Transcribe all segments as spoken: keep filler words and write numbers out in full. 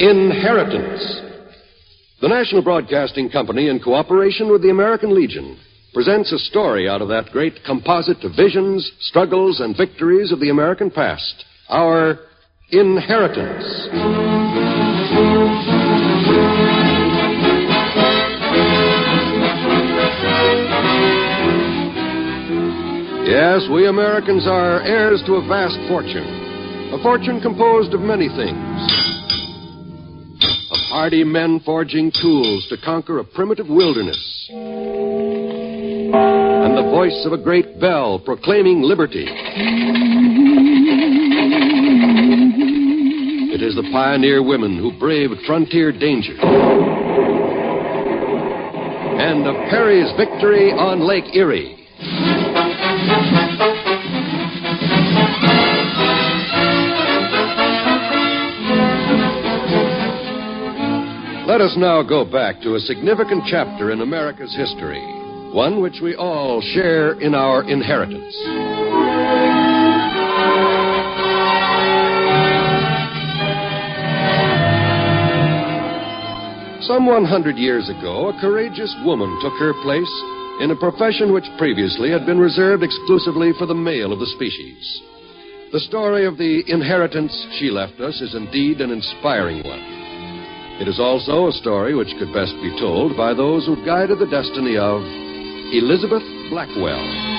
Inheritance. The National Broadcasting Company, in cooperation with the American Legion, presents a story out of that great composite of visions, struggles, and victories of the American past. Our Inheritance. Yes, we Americans are heirs to a vast fortune. A fortune composed of many things. Of hardy men forging tools to conquer a primitive wilderness. And the voice of a great bell proclaiming liberty. It is the pioneer women who braved frontier danger. And of Perry's victory on Lake Erie. Let us now go back to a significant chapter in America's history, one which we all share in our inheritance. Some one hundred years ago, a courageous woman took her place in a profession which previously had been reserved exclusively for the male of the species. The story of the inheritance she left us is indeed an inspiring one. It is also a story which could best be told by those who guided the destiny of Elizabeth Blackwell.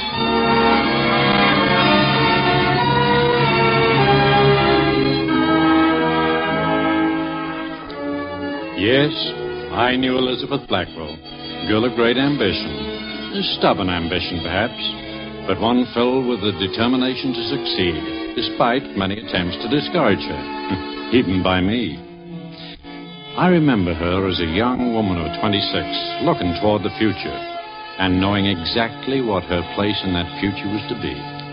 Yes, I knew Elizabeth Blackwell, girl of great ambition. A stubborn ambition, perhaps, but one filled with the determination to succeed, despite many attempts to discourage her, even by me. I remember her as a young woman of twenty-six, looking toward the future and knowing exactly what her place in that future was to be.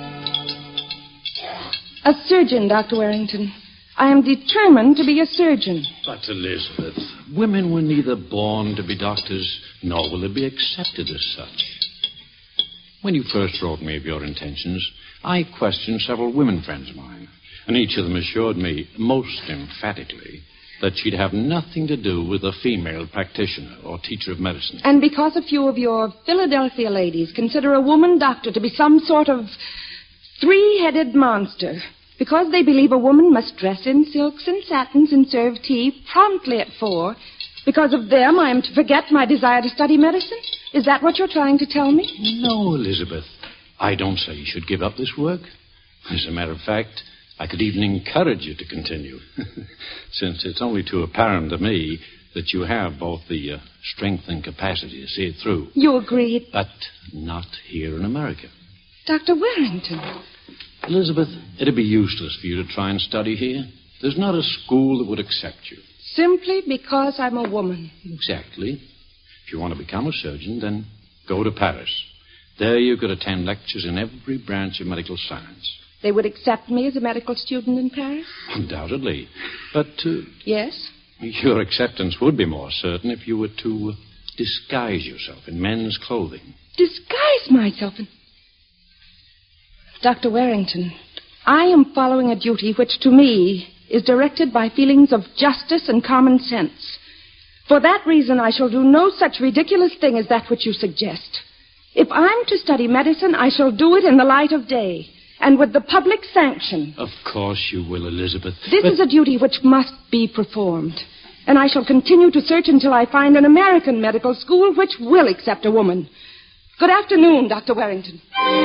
A surgeon, Doctor Warrington. I am determined to be a surgeon. But, Elizabeth, women were neither born to be doctors, nor will they be accepted as such. When you first wrote me of your intentions, I questioned several women friends of mine, and each of them assured me, most emphatically, that she'd have nothing to do with a female practitioner or teacher of medicine. And because a few of your Philadelphia ladies consider a woman doctor to be some sort of three-headed monster, because they believe a woman must dress in silks and satins and serve tea promptly at four, because of them I am to forget my desire to study medicine? Is that what you're trying to tell me? No, Elizabeth. I don't say you should give up this work. As a matter of fact, I could even encourage you to continue, since it's only too apparent to me that you have both the uh, strength and capacity to see it through. You agree? But not here in America. Doctor Warrington. Elizabeth, it'd be useless for you to try and study here. There's not a school that would accept you. Simply because I'm a woman. Exactly. If you want to become a surgeon, then go to Paris. There you could attend lectures in every branch of medical science. They would accept me as a medical student in Paris? Undoubtedly. But, uh... Yes? Your acceptance would be more certain if you were to uh, disguise yourself in men's clothing. Disguise myself in... Doctor Warrington, I am following a duty which, to me, is directed by feelings of justice and common sense. For that reason, I shall do no such ridiculous thing as that which you suggest. If I'm to study medicine, I shall do it in the light of day, and with the public sanction. Of course you will, Elizabeth. This but... is a duty which must be performed, and I shall continue to search until I find an American medical school which will accept a woman. Good afternoon, Doctor Warrington.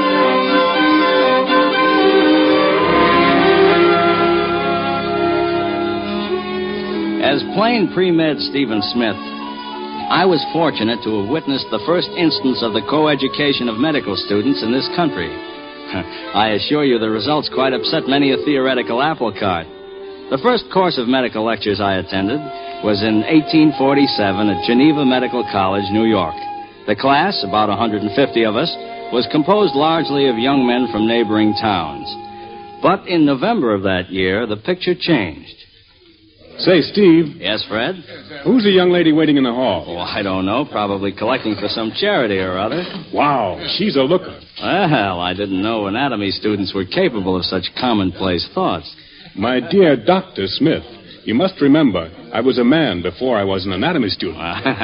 As plain pre-med Stephen Smith, I was fortunate to have witnessed the first instance of the co-education of medical students in this country. I assure you the results quite upset many a theoretical apple cart. The first course of medical lectures I attended was in eighteen forty-seven at Geneva Medical College, New York. The class, about one hundred fifty of us, was composed largely of young men from neighboring towns. But in November of that year, the picture changed. Say, Steve. Yes, Fred? Who's the young lady waiting in the hall? Oh, I don't know. Probably collecting for some charity or other. Wow, she's a looker. Well, I didn't know anatomy students were capable of such commonplace thoughts. My dear Doctor Smith, you must remember, I was a man before I was an anatomy student.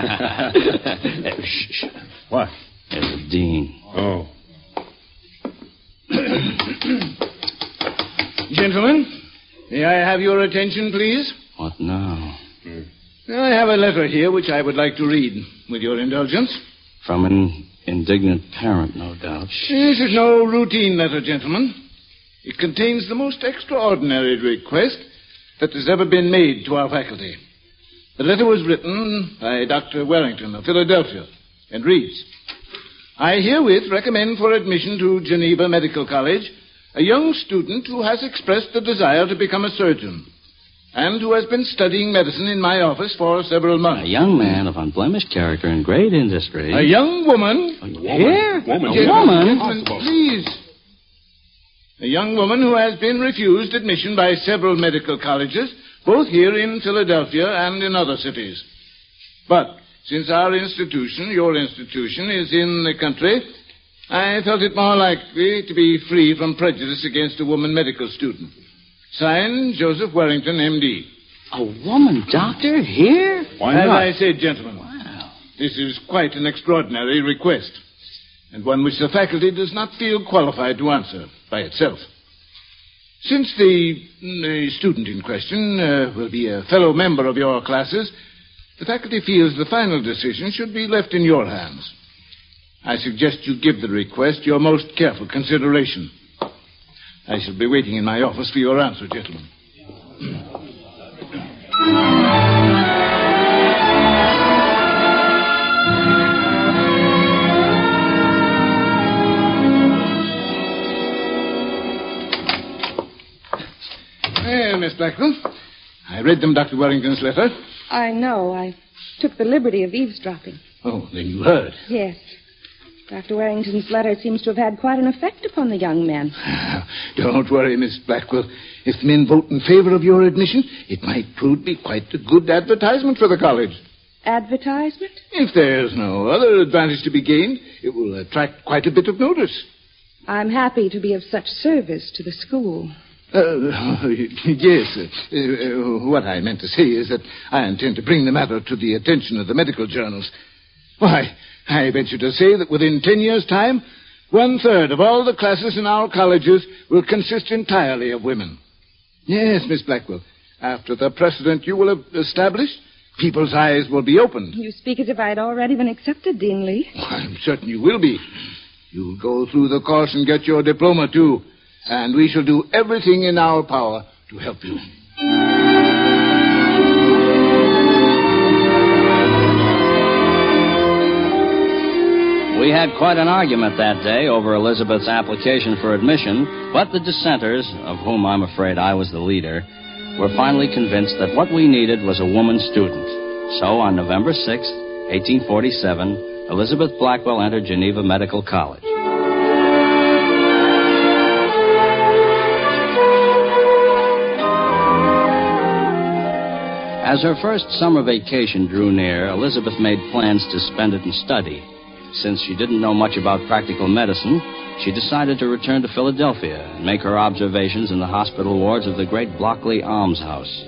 Shh, shh. What? There's the dean. Oh. Gentlemen, may I have your attention, please? What now? I have a letter here which I would like to read, with your indulgence. From an indignant parent, no doubt. This is no routine letter, gentlemen. It contains the most extraordinary request that has ever been made to our faculty. The letter was written by Doctor Wellington of Philadelphia and reads, I herewith recommend for admission to Geneva Medical College a young student who has expressed the desire to become a surgeon and who has been studying medicine in my office for several months. A young man of unblemished character and great industry. A young woman. A woman? Here? Woman. A woman? Gentlemen, please. A young woman who has been refused admission by several medical colleges, both here in Philadelphia and in other cities. But since our institution, your institution, is in the country, I felt it more likely to be free from prejudice against a woman medical student. Signed, Joseph Wellington, M D. A woman doctor here? Why As not? I said, gentlemen, Wow. this is quite an extraordinary request, and one which the faculty does not feel qualified to answer by itself. Since the, the student in question uh, will be a fellow member of your classes, the faculty feels the final decision should be left in your hands. I suggest you give the request your most careful consideration. I shall be waiting in my office for your answer, gentlemen. Well, Miss Blackwell, I read them Doctor Wellington's letter. I know. I took the liberty of eavesdropping. Oh, then you heard. Yes. Doctor Wellington's letter seems to have had quite an effect upon the young man. Don't worry, Miss Blackwell. If men vote in favor of your admission, it might prove to be quite a good advertisement for the college. Advertisement? If there's no other advantage to be gained, it will attract quite a bit of notice. I'm happy to be of such service to the school. Uh, yes. Uh, uh, what I meant to say is that I intend to bring the matter to the attention of the medical journals. Why, I venture to say that within ten years' time, one-third of all the classes in our colleges will consist entirely of women. Yes, Miss Blackwell. After the precedent you will have established, people's eyes will be opened. You speak as if I had already been accepted, Dean Lee. I'm certain you will be. You'll go through the course and get your diploma, too. And we shall do everything in our power to help you. We had quite an argument that day over Elizabeth's application for admission, but the dissenters, of whom I'm afraid I was the leader, were finally convinced that what we needed was a woman student. So on November sixth, eighteen forty-seven, Elizabeth Blackwell entered Geneva Medical College. As her first summer vacation drew near, Elizabeth made plans to spend it in study. Since she didn't know much about practical medicine, she decided to return to Philadelphia and make her observations in the hospital wards of the great Blockley Almshouse.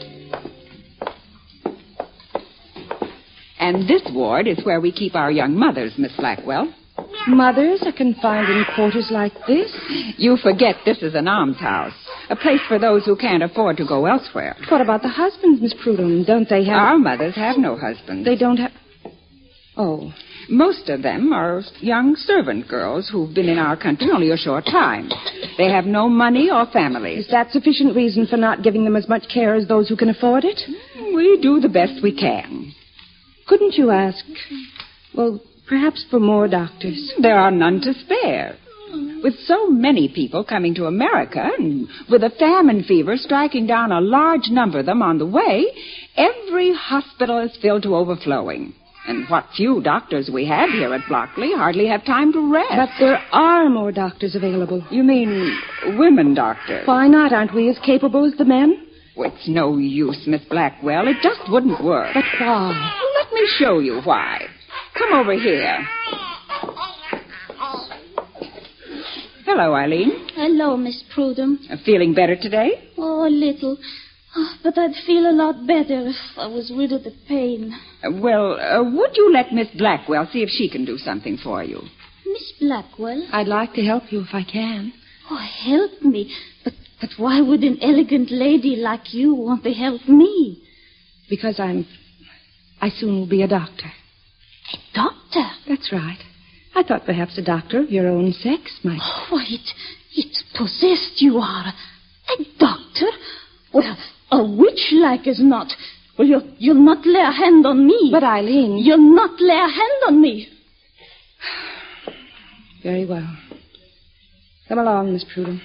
And this ward is where we keep our young mothers, Miss Blackwell. Mothers are confined in quarters like this? You forget this is an almshouse, a place for those who can't afford to go elsewhere. What about the husbands, Miss Prudhomme? Don't they have... Our mothers have no husbands. They don't have... Oh. Most of them are young servant girls who've been in our country only a short time. They have no money or families. Is that sufficient reason for not giving them as much care as those who can afford it? We do the best we can. Couldn't you ask, well, perhaps for more doctors? There are none to spare. With so many people coming to America, and with a famine fever striking down a large number of them on the way, every hospital is filled to overflowing. And what few doctors we have here at Blockley hardly have time to rest. But there are more doctors available. You mean women doctors? Why not? Aren't we as capable as the men? Well, it's no use, Miss Blackwell. It just wouldn't work. But why? Let me show you why. Come over here. Hello, Eileen. Hello, Miss Prudhomme. Uh, feeling better today? Oh, a little. Oh, but I'd feel a lot better if I was rid of the pain. Uh, well, uh, would you let Miss Blackwell see if she can do something for you? Miss Blackwell? I'd like to help you if I can. Oh, help me. But, but why would an elegant lady like you want to help me? Because I'm... I soon will be a doctor. A doctor? That's right. I thought perhaps a doctor of your own sex might... Oh, why, it, it's possessed you are. A doctor? Well, a witch like as not. Well, you'll, you'll not lay a hand on me. But, Eileen... You'll not lay a hand on me. Very well. Come along, Miss Prudham.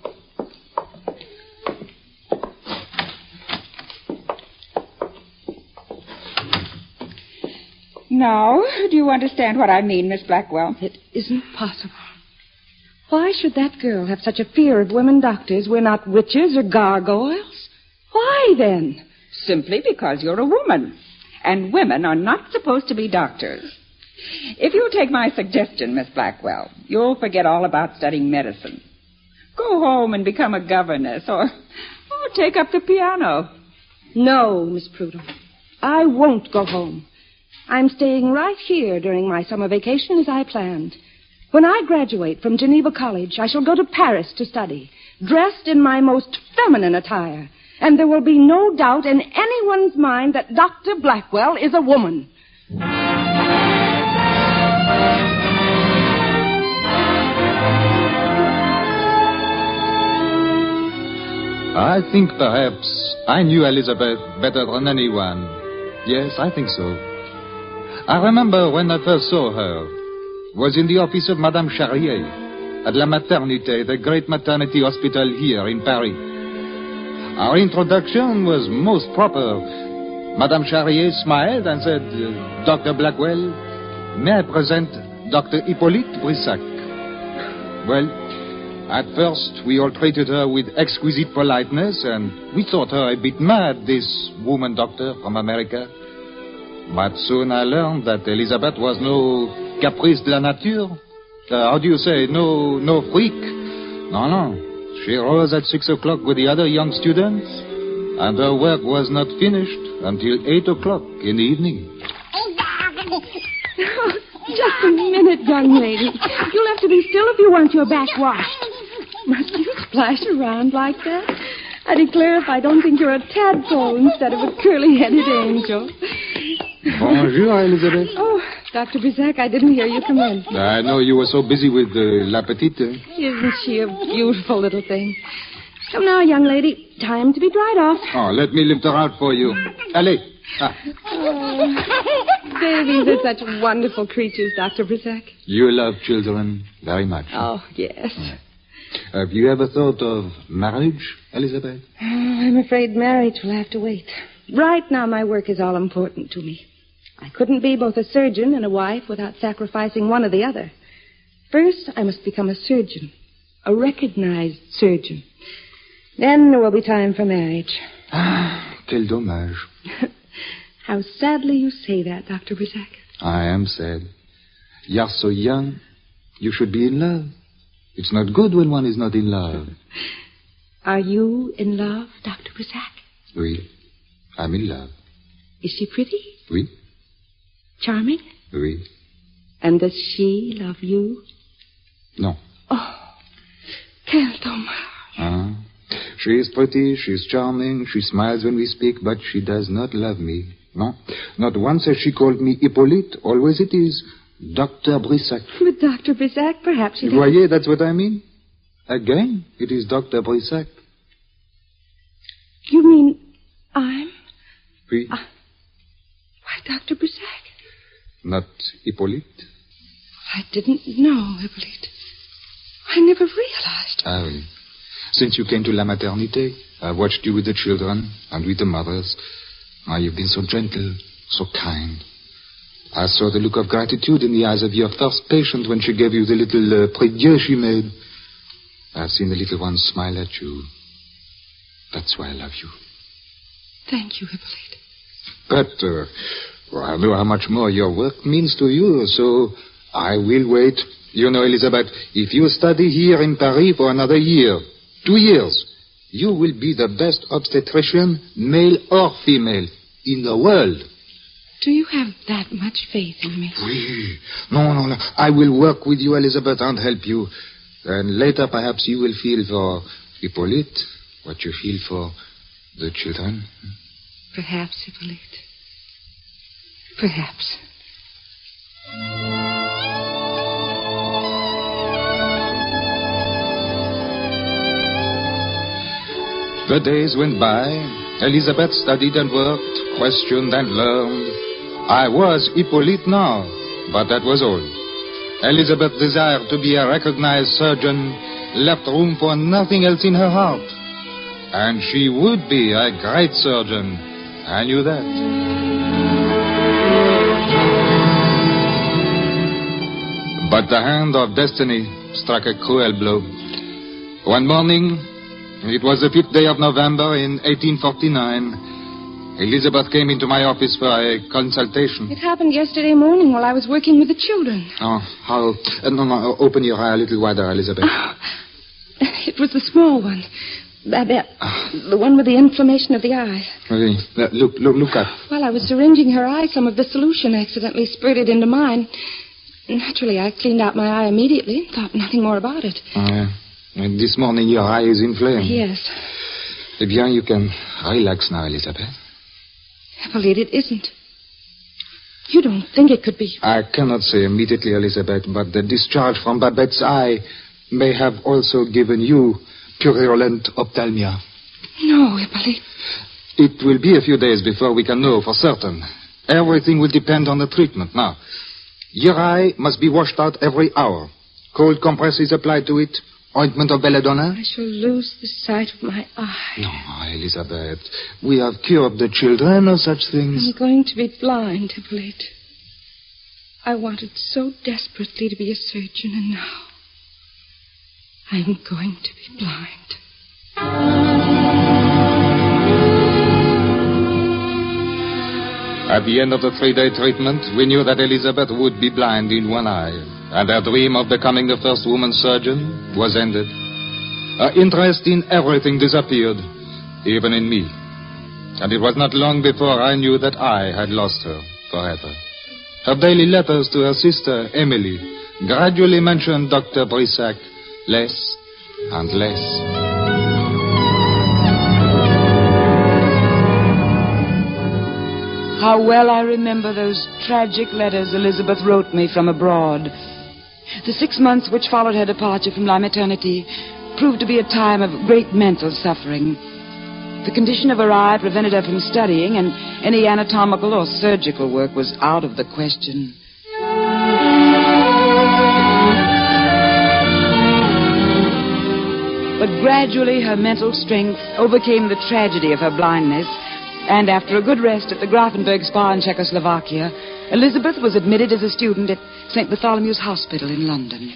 Now, do you understand what I mean, Miss Blackwell? It isn't possible. Why should that girl have such a fear of women doctors? We're not witches or gargoyles. Why, then? Simply because you're a woman. And women are not supposed to be doctors. If you'll take my suggestion, Miss Blackwell, you'll forget all about studying medicine. Go home and become a governess, or, or take up the piano. No, Miss Prudham. I won't go home. I'm staying right here during my summer vacation as I planned. When I graduate from Geneva College, I shall go to Paris to study, dressed in my most feminine attire. And there will be no doubt in anyone's mind that Doctor Blackwell is a woman. I think perhaps I knew Elizabeth better than anyone. Yes, I think so. I remember when I first saw her was in the office of Madame Charrier at La Maternité, the great maternity hospital here in Paris. Our introduction was most proper. Madame Charrier smiled and said, Doctor Blackwell, may I present Doctor Hippolyte Brissac? Well, at first we all treated her with exquisite politeness, and we thought her a bit mad, this woman doctor from America. But soon I learned that Elizabeth was no caprice de la nature. Uh, how do you say? No, no freak. No, no. She rose at six o'clock with the other young students, and her work was not finished until eight o'clock in the evening. Just a minute, young lady. You'll have to be still if you want your back washed. Must you splash around like that? I declare if I don't think you're a tadpole instead of a curly-headed angel. Bonjour, Elizabeth. Oh, Doctor Brissac, I didn't hear you come in. I know you were so busy with uh, La Petite. Isn't she a beautiful little thing? Come now, young lady. Time to be dried off. Oh, let me lift her out for you. Allez. Ah. Oh, babies are such wonderful creatures, Doctor Brissac. You love children very much. Oh, yes. Yeah. Have you ever thought of marriage, Elizabeth? Oh, I'm afraid marriage will have to wait. Right now, my work is all important to me. I couldn't be both a surgeon and a wife without sacrificing one or the other. First, I must become a surgeon, a recognized surgeon. Then there will be time for marriage. Ah, quel dommage. How sadly you say that, Doctor Brissac. I am sad. You're so young. You should be in love. It's not good when one is not in love. Are you in love, Doctor Brissac? Oui. I'm in love. Is she pretty? Oui. Charming? Oui. And does she love you? No. Oh, quel dommage. Uh-huh. She is pretty, she is charming, she smiles when we speak, but she does not love me. No. Not once has she called me Hippolyte. Always it is Doctor Brissac. But Doctor Brissac, perhaps she You voyez, that's what I mean. Again, it is Doctor Brissac. You mean I'm... Oui. Uh, why, Doctor Brissac? Not Hippolyte? I didn't know, Hippolyte. I never realized. Ah, oui. Since you came to La Maternité, I watched you with the children and with the mothers. Ah, you've been so gentle, so kind. I saw the look of gratitude in the eyes of your first patient when she gave you the little uh, prie-dieu she made. I've seen the little one smile at you. That's why I love you. Thank you, Hippolyte. But uh, well, I know how much more your work means to you, so I will wait. You know, Elizabeth, if you study here in Paris for another year, two years, you will be the best obstetrician, male or female, in the world. Do you have that much faith in me? Oui. No, no, no. I will work with you, Elizabeth, and help you. And later, perhaps, you will feel for Hippolyte what you feel for the children. Perhaps, Hippolyte. Perhaps. The days went by. Elizabeth studied and worked, questioned and learned. I was Hippolyte now, but that was all. Elizabeth desired to be a recognized surgeon, left room for nothing else in her heart. And she would be a great surgeon. I knew that. But the hand of destiny struck a cruel blow. One morning, it was the fifth day of November in eighteen forty-nine, Elizabeth came into my office for a consultation. It happened yesterday morning while I was working with the children. Oh, how... Uh, no, no, open your eye a little wider, Elizabeth. Oh, it was the small one. That, that, the one with the inflammation of the eye. Okay. Uh, look, look, look up. While I was syringing her eye, some of the solution accidentally spurted into mine. Naturally, I cleaned out my eye immediately and thought nothing more about it. Oh, yeah. And this morning your eye is inflamed. Yes. Eh bien, you can relax now, Elizabeth. Hippolyte, it isn't. You don't think it could be... I cannot say immediately, Elizabeth, but the discharge from Babette's eye may have also given you purulent ophthalmia. No, Hippolyte. It will be a few days before we can know for certain. Everything will depend on the treatment. Now, your eye must be washed out every hour. Cold compresses applied to it. Ointment of belladonna? I shall lose the sight of my eye. No, Elizabeth. We have cured the children of such things. I'm going to be blind, Hippolyte. I wanted so desperately to be a surgeon, and now I'm going to be blind. At the end of the three-day treatment, we knew that Elizabeth would be blind in one eye. And her dream of becoming the first woman surgeon was ended. Her interest in everything disappeared, even in me. And it was not long before I knew that I had lost her forever. Her daily letters to her sister, Emily, gradually mentioned Doctor Brissac less and less. How well I remember those tragic letters Elizabeth wrote me from abroad. The six months which followed her departure from La Maternité proved to be a time of great mental suffering. The condition of her eye prevented her from studying, and any anatomical or surgical work was out of the question. But gradually her mental strength overcame the tragedy of her blindness, and after a good rest at the Grafenberg Spa in Czechoslovakia, Elizabeth was admitted as a student at Saint Bartholomew's Hospital in London.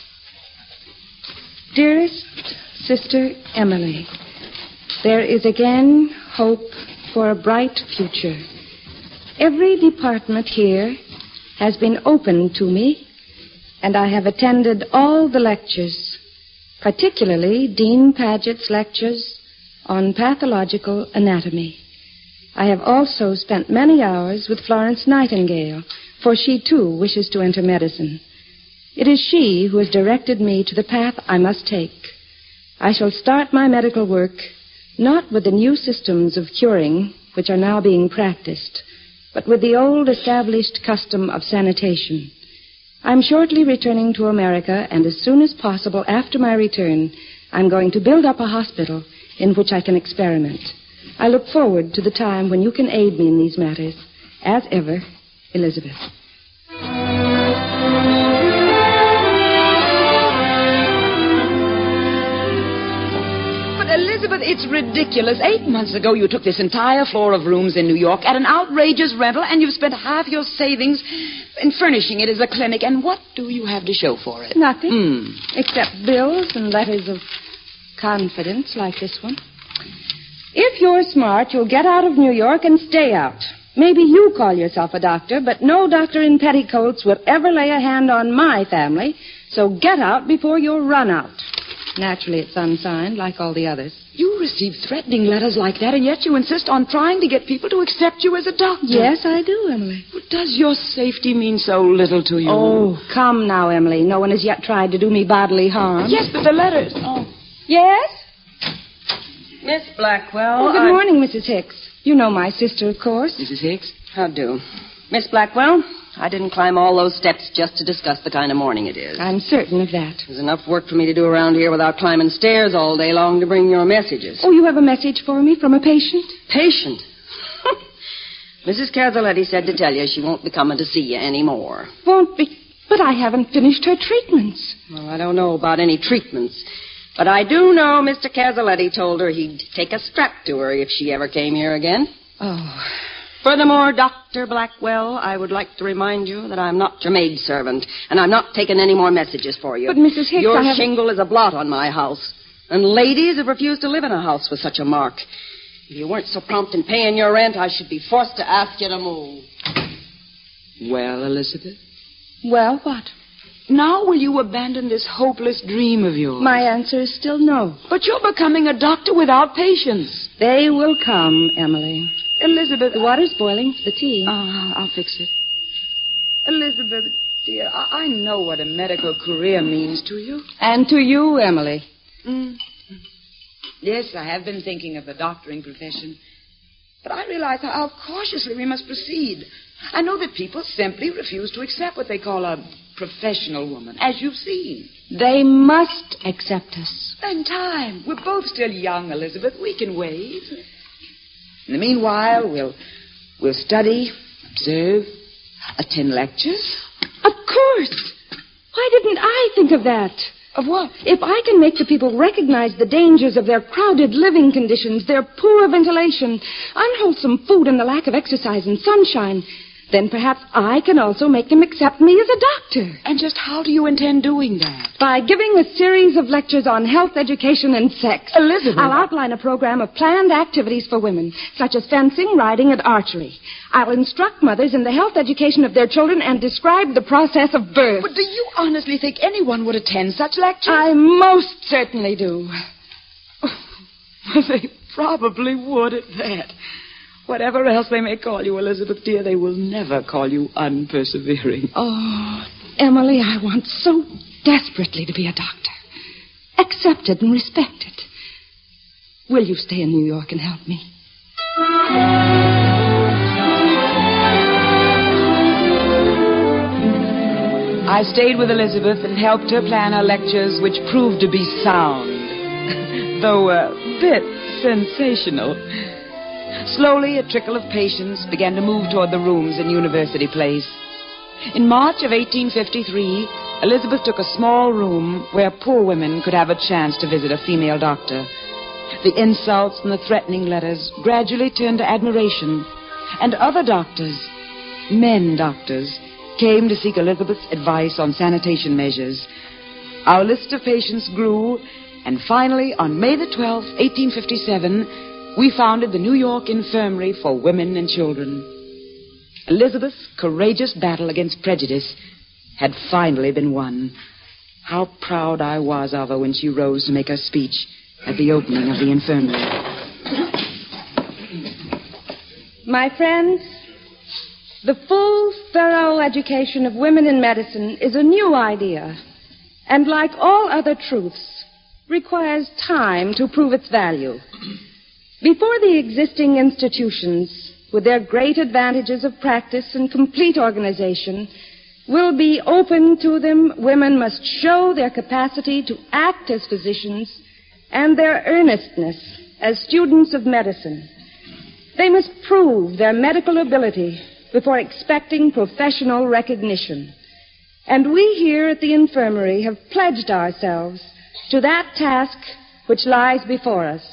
Dearest Sister Emily, there is again hope for a bright future. Every department here has been opened to me, and I have attended all the lectures, particularly Dean Paget's lectures on pathological anatomy. I have also spent many hours with Florence Nightingale, for she, too, wishes to enter medicine. It is she who has directed me to the path I must take. I shall start my medical work not with the new systems of curing which are now being practiced, but with the old established custom of sanitation. I'm shortly returning to America, and as soon as possible after my return, I'm going to build up a hospital in which I can experiment. I look forward to the time when you can aid me in these matters. As ever, Elizabeth. But, Elizabeth, it's ridiculous. Eight months ago, you took this entire floor of rooms in New York at an outrageous rental, and you've spent half your savings in furnishing it as a clinic. And what do you have to show for it? Nothing. Mm. Except bills and letters of confidence like this one. If you're smart, you'll get out of New York and stay out. Maybe you call yourself a doctor, but no doctor in petticoats would ever lay a hand on my family, so get out before you're run out. Naturally, it's unsigned, like all the others. You receive threatening letters like that, and yet you insist on trying to get people to accept you as a doctor. Yes, I do, Emily. Does your safety mean so little to you? Oh, come now, Emily. No one has yet tried to do me bodily harm. Yes, but the letters... Oh. Yes? Miss Blackwell. Oh, good I... morning, Missus Hicks. You know my sister, of course. Missus Hicks? How do? Miss Blackwell, I didn't climb all those steps just to discuss the kind of morning it is. I'm certain of that. There's enough work for me to do around here without climbing stairs all day long to bring your messages. Oh, you have a message for me from a patient? Patient? Missus Casaletти said to tell you she won't be coming to see you anymore. Won't be... But I haven't finished her treatments. Well, I don't know about any treatments. But I do know Mister Casaletti told her he'd take a strap to her if she ever came here again. Oh. Furthermore, Doctor Blackwell, I would like to remind you that I'm not your maidservant, and I'm not taking any more messages for you. But, Missus Hicks, Your I haven't... shingle is a blot on my house, and ladies have refused to live in a house with such a mark. If you weren't so prompt in paying your rent, I should be forced to ask you to move. Well, Elizabeth? Well, what? Now will you abandon this hopeless dream of yours? My answer is still no. But you're becoming a doctor without patients. They will come, Emily. Elizabeth... The water's boiling for the tea. Oh, I'll fix it. Elizabeth, dear, I, I know what a medical career means to you. And to you, Emily. Mm. Yes, I have been thinking of the doctoring profession. But I realize how cautiously we must proceed. I know that people simply refuse to accept what they call a professional woman, as you've seen. They must accept us. In time. We're both still young, Elizabeth. We can wait. In the meanwhile, we'll we'll study, observe, attend lectures. Of course. Why didn't I think of that? Of what? If I can make the people recognize the dangers of their crowded living conditions, their poor ventilation, unwholesome food, and the lack of exercise and sunshine, then perhaps I can also make them accept me as a doctor. And just how do you intend doing that? By giving a series of lectures on health, education, and sex. Elizabeth. I'll outline a program of planned activities for women, such as fencing, riding, and archery. I'll instruct mothers in the health education of their children and describe the process of birth. But do you honestly think anyone would attend such lectures? I most certainly do. They probably would at that. Whatever else they may call you, Elizabeth, dear, they will never call you unpersevering. Oh, Emily, I want so desperately to be a doctor. Accepted and respected. Will you stay in New York and help me? I stayed with Elizabeth and helped her plan her lectures, which proved to be sound, though a bit sensational. Slowly, a trickle of patients began to move toward the rooms in University Place. In March of eighteen fifty-three, Elizabeth took a small room where poor women could have a chance to visit a female doctor. The insults and the threatening letters gradually turned to admiration, and other doctors, men doctors, came to seek Elizabeth's advice on sanitation measures. Our list of patients grew, and finally, on May the twelfth, eighteen fifty-seven, we founded the New York Infirmary for Women and Children. Elizabeth's courageous battle against prejudice had finally been won. How proud I was of her when she rose to make her speech at the opening of the infirmary. My friends, the full, thorough education of women in medicine is a new idea, and like all other truths, requires time to prove its value. Before the existing institutions, with their great advantages of practice and complete organization, will be open to them, women must show their capacity to act as physicians and their earnestness as students of medicine. They must prove their medical ability before expecting professional recognition. And we here at the infirmary have pledged ourselves to that task which lies before us.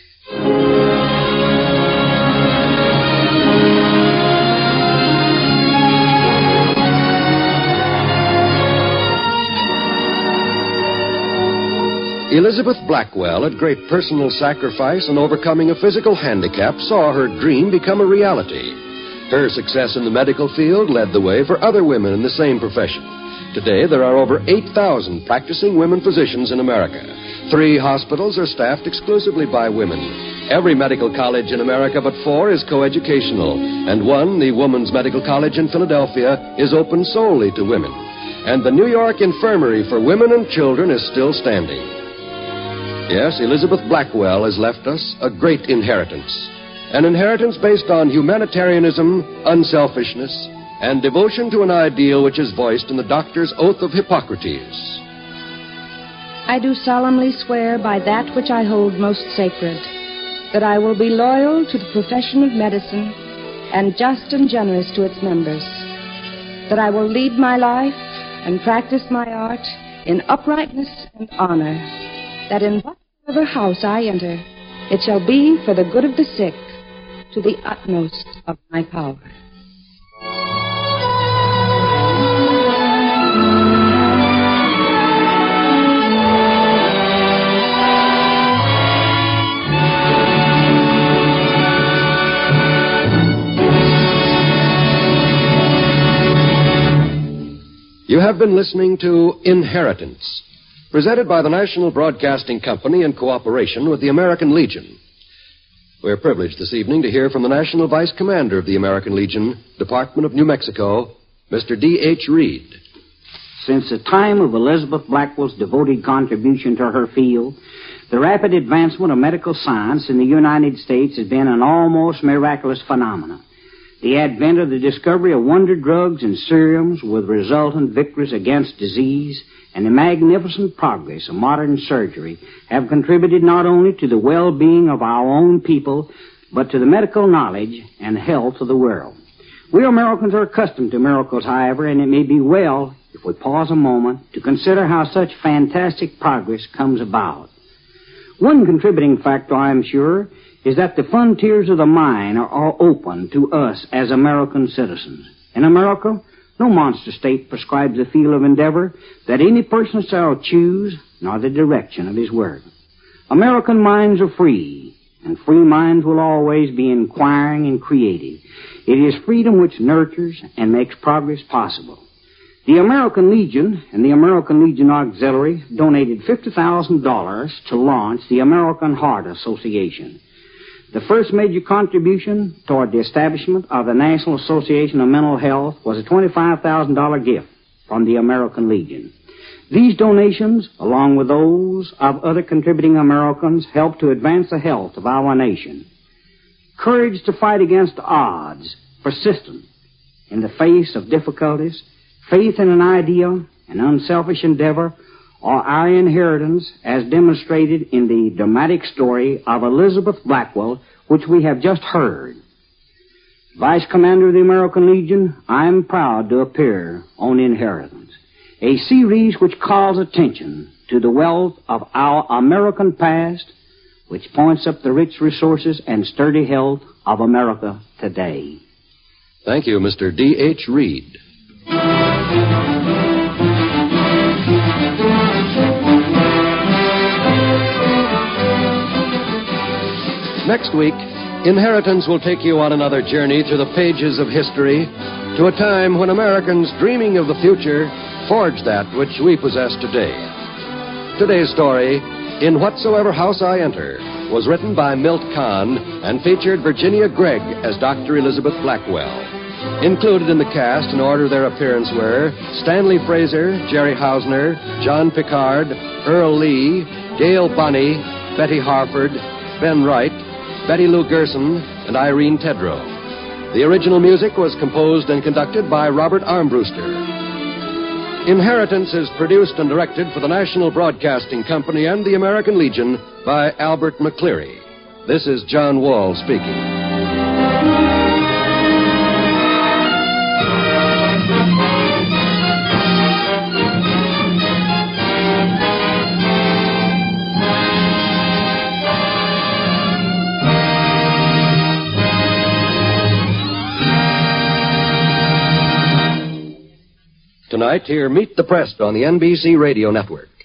Elizabeth Blackwell, at great personal sacrifice and overcoming a physical handicap, saw her dream become a reality. Her success in the medical field led the way for other women in the same profession. Today, there are over eight thousand practicing women physicians in America. Three hospitals are staffed exclusively by women. Every medical college in America but four is coeducational, and one, the Woman's Medical College in Philadelphia, is open solely to women. And the New York Infirmary for Women and Children is still standing. Yes, Elizabeth Blackwell has left us a great inheritance. An inheritance based on humanitarianism, unselfishness, and devotion to an ideal which is voiced in the doctor's oath of Hippocrates. I do solemnly swear by that which I hold most sacred, that I will be loyal to the profession of medicine and just and generous to its members, that I will lead my life and practice my art in uprightness and honor, that in whatever house I enter, it shall be for the good of the sick, to the utmost of my power. You have been listening to Inheritance, presented by the National Broadcasting Company in cooperation with the American Legion. We're privileged this evening to hear from the National Vice Commander of the American Legion, Department of New Mexico, Mister D H Reed. Since the time of Elizabeth Blackwell's devoted contribution to her field, the rapid advancement of medical science in the United States has been an almost miraculous phenomenon. The advent of the discovery of wonder drugs and serums with resultant victories against disease and the magnificent progress of modern surgery have contributed not only to the well-being of our own people, but to the medical knowledge and health of the world. We Americans are accustomed to miracles, however, and it may be well, if we pause a moment, to consider how such fantastic progress comes about. One contributing factor, I am sure, is that the frontiers of the mind are all open to us as American citizens. In America, no monster state prescribes the field of endeavor that any person shall choose, nor the direction of his work. American minds are free, and free minds will always be inquiring and creative. It is freedom which nurtures and makes progress possible. The American Legion and the American Legion Auxiliary donated fifty thousand dollars to launch the American Heart Association. The first major contribution toward the establishment of the National Association of Mental Health was a twenty-five thousand dollars gift from the American Legion. These donations, along with those of other contributing Americans, help to advance the health of our nation. Courage to fight against odds, persistent in the face of difficulties, faith in an idea, and unselfish endeavor are our inheritance as demonstrated in the dramatic story of Elizabeth Blackwell, which we have just heard. Vice Commander of the American Legion, I am proud to appear on Inheritance, a series which calls attention to the wealth of our American past, which points up the rich resources and sturdy health of America today. Thank you, Mister D H Reed. Next week, Inheritance will take you on another journey through the pages of history to a time when Americans dreaming of the future forged that which we possess today. Today's story, In Whatsoever House I Enter, was written by Milt Kahn and featured Virginia Gregg as Doctor Elizabeth Blackwell. Included in the cast in order of their appearance were Stanley Fraser, Jerry Hausner, John Picard, Earl Lee, Gail Bunny, Betty Harford, Ben Wright, Betty Lou Gerson, and Irene Tedrow. The original music was composed and conducted by Robert Armbruster. Inheritance is produced and directed for the National Broadcasting Company and the American Legion by Albert McCleary. This is John Wall speaking. Tonight, hear Meet the Press on the N B C Radio Network.